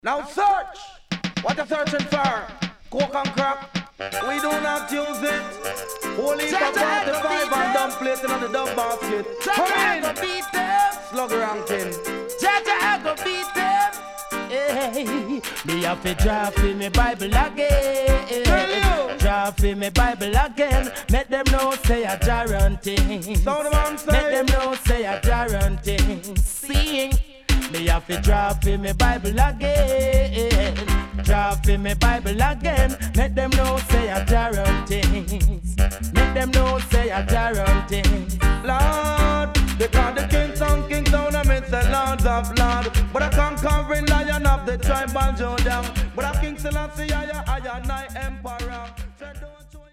Now search. What you searching for? Coke and crack. We do not use it. Holy for 45 and dumb plating on the dumb basket. Come in. Slug ranking. Jaja, I go beat them. Hey, me have to draw for me Bible again. Draw for me Bible again. Make them know say a guarantee. So the man say. Make them know say a guarantee. Sing. Me have to draw for me Bible again. Draw for me Bible again. Make them know say a guarantee. Make them know say a guarantee. Lord, they call the kings down and it's the lords of lord. But I conquering lion of the tribe of Judah. But I King Selassie, I emperor. So don't you